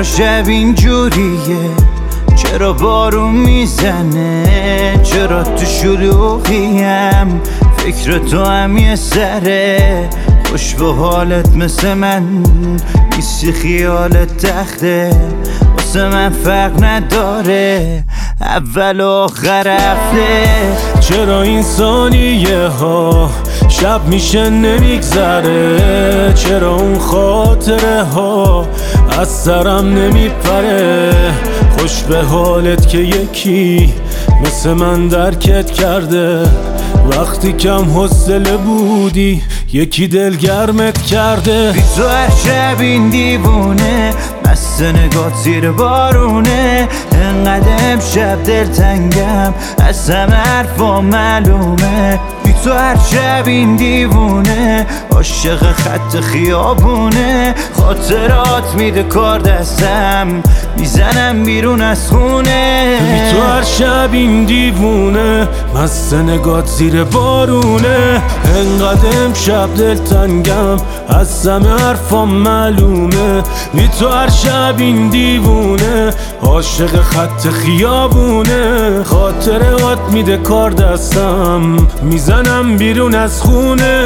چرا شب اینجوریه، چرا بارون میزنه، چرا تو شلوغیم فکر تو هم یه سره. خوش به حالت مثل من نیستی، خیالت تخته واسه من فرق نداره اول و آخر هفته. چرا این ثانیه ها شب میشه نمیگذره، چرا اون خاطره ها از سرم نمیپره. خوش به حالت که یکی مثل من درکت کرده، وقتی کم حوصله بودی یکی دلگرمت کرده. بی تو هر شب این دیوونه مست نگات زیر بارونه، انقدر امشب دلتنگم از همه حرفا معلومه. بی تو هر شب این دیوونه عاشق خط خیابونه، خاطرات میده کار دستم میزنم بیرون از خونه. بی تو هر شب این دیوونه مست نگات زیر بارونه، انقدر امشب دلتنگم از همه حرفا معلومه. بی تو هر شب این دیوونه عاشق خط خیابونه، خاطرات میده کار دستم میزنم بیرون از خونه.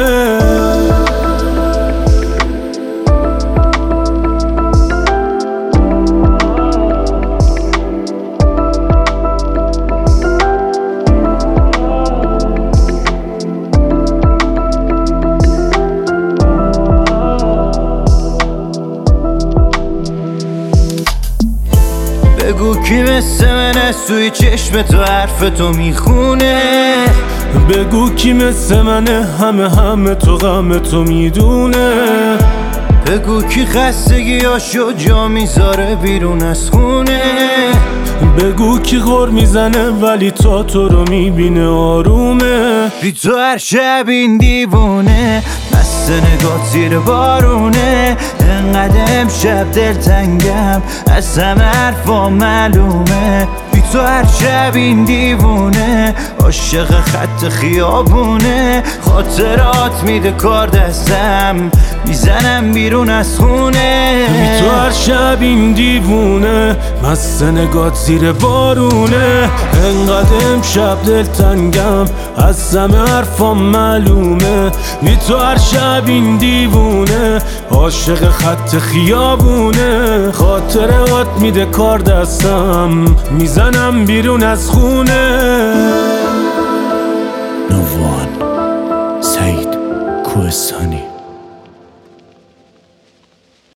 بگو کی مثل من از توی چشم تو حرف تو میخونه، بگو کی مثل منه همه تو غم تو میدونه. بگو کی خستگیاشو جا میذاره بیرون از خونه، بگو کی غر میزنه ولی تا تو رو میبینه آرومه. بی تو هر شب این دیوونه مست نگات زیر بارونه، انقدر امشب دلتنگم از همه حرفا معلومه. بی تو هر شب این دیوونه عاشق خط خیابونه، خاطرات میده کار دستم میزنم بیرون از خونه. بی تو هر شب این دیوونه مست نگات زیر بارونه، انقدر امشب دلتنگم از همه حرفا معلومه. بی تو هر شب این دیوونه عاشق خط خیابونه، خاطرات میده کار دستم میزنم بیرون از خونه. نووان سعید کوهستانی.